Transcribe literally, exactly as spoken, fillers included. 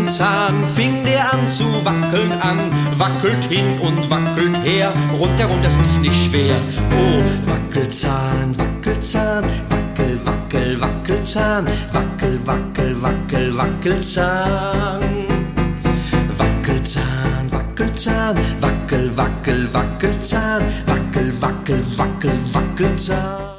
Wackelzahn fing der an zu wackeln an, wackelt hin und wackelt her, rundherum, das ist nicht schwer. Oh, Wackelzahn, Wackelzahn, wackel, wackel, Wackelzahn, wackel, wackel, wackel, Wackelzahn. Wackelzahn, Wackelzahn, wackel, wackel, Wackelzahn, wackel, wackel, wackel, Wackelzahn.